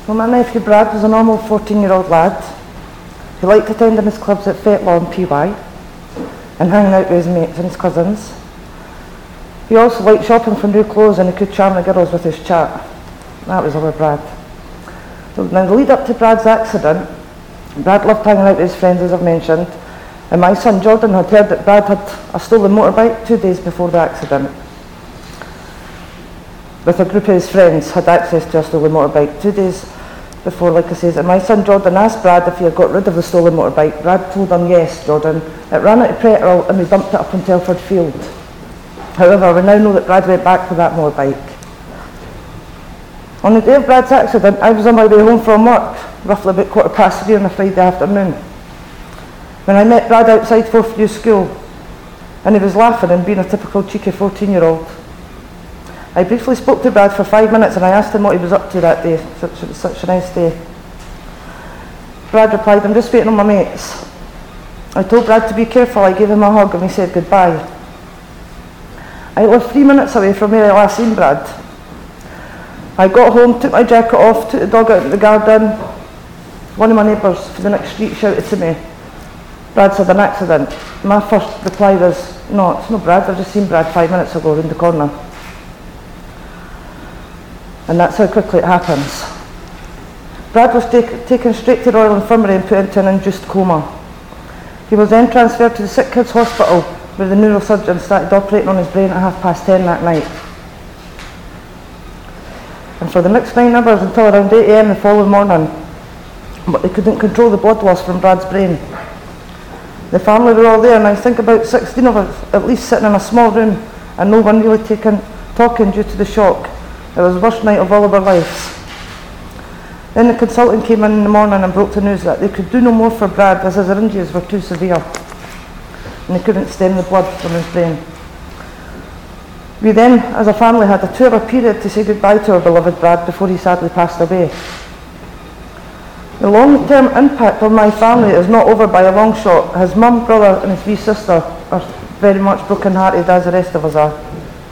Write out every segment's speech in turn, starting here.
Well, my nephew Brad was a normal 14-year-old lad. He liked attending his clubs at Fetlaw and PY and hanging out with his mates and his cousins. He also liked shopping for new clothes, and he could charm the girls with his chat. That was our Brad. Now, the lead up to Brad's accident, Brad loved hanging out with his friends, as I've mentioned, and my son Jordan had heard that Brad had a stolen motorbike 2 days before the accident. With a group of his friends, had access to a stolen motorbike 2 days before, like I says, and my son Jordan asked Brad if he had got rid of the stolen motorbike. Brad told him, yes, Jordan. It ran out of petrol and we dumped it up on Telford Field. However, we now know that Brad went back for that motorbike. On the day of Brad's accident, I was on my way home from work, roughly about 3:15 on a Friday afternoon, when I met Brad outside Forthview School, and he was laughing and being a typical cheeky 14-year-old. I briefly spoke to Brad for 5 minutes and I asked him what he was up to that day. It was such a nice day. Brad replied, I'm just waiting on my mates. I told Brad to be careful. I gave him a hug and we said goodbye. I lived 3 minutes away from where I last seen Brad. I got home, took my jacket off, took the dog out in the garden. One of my neighbours from the next street shouted to me, Brad's had an accident. My first reply was, no, it's not Brad, I've just seen Brad 5 minutes ago round the corner. And that's how quickly it happens. Brad was taken straight to Royal Infirmary and put into an induced coma. He was then transferred to the Sick Kids Hospital, where the neurosurgeon started operating on his brain at 10:30 that night. And for the next 9 hours until around 8 AM the following morning, but they couldn't control the blood loss from Brad's brain. The family were all there, and I think about 16 of us at least sitting in a small room and no one really talking due to the shock. It was the worst night of all of our lives. Then the consultant came in the morning and broke the news that they could do no more for Brad as his injuries were too severe and they couldn't stem the blood from his brain. We then, as a family, had a 2-hour period to say goodbye to our beloved Brad before he sadly passed away. The long-term impact on my family is not over by a long shot. His mum, brother and his wee sister are very much broken-hearted, as the rest of us are.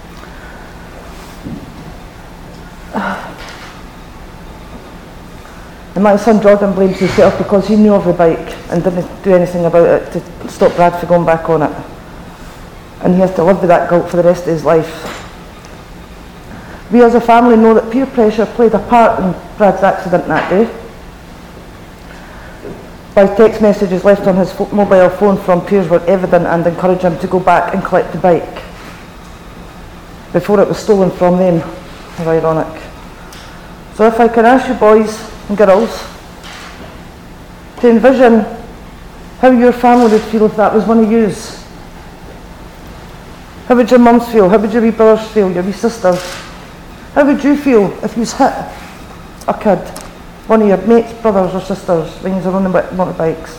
And my son Jordan blames himself because he knew of the bike and didn't do anything about it to stop Brad from going back on it. And he has to live with that guilt for the rest of his life. We as a family know that peer pressure played a part in Brad's accident that day. By text messages left on his mobile phone from peers were evident and encouraged him to go back and collect the bike before it was stolen from them. How ironic. So if I can ask you boys and girls to envision how your family would feel if that was one of yous. How would your mums feel? How would your wee brothers feel? Your wee sisters? How would you feel if you was hit a kid, one of your mates, brothers or sisters, when you were on the motorbikes?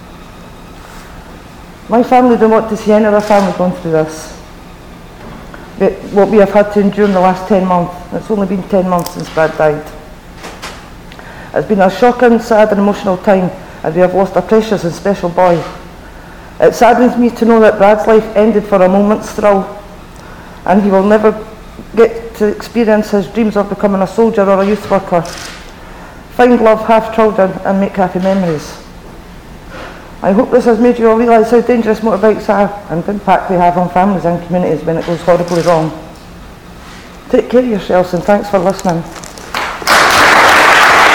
My family don't want to see any other family going through this. But what we have had to endure in the last 10 months. It's only been 10 months since Brad died. It's been a shocking, sad and emotional time, and we have lost a precious and special boy. It saddens me to know that Brad's life ended for a moment's thrill, and he will never get to experience his dreams of becoming a soldier or a youth worker. Find love, have children and make happy memories. I hope this has made you all realise how dangerous motorbikes are and the impact they have on families and communities when it goes horribly wrong. Take care of yourselves and thanks for listening.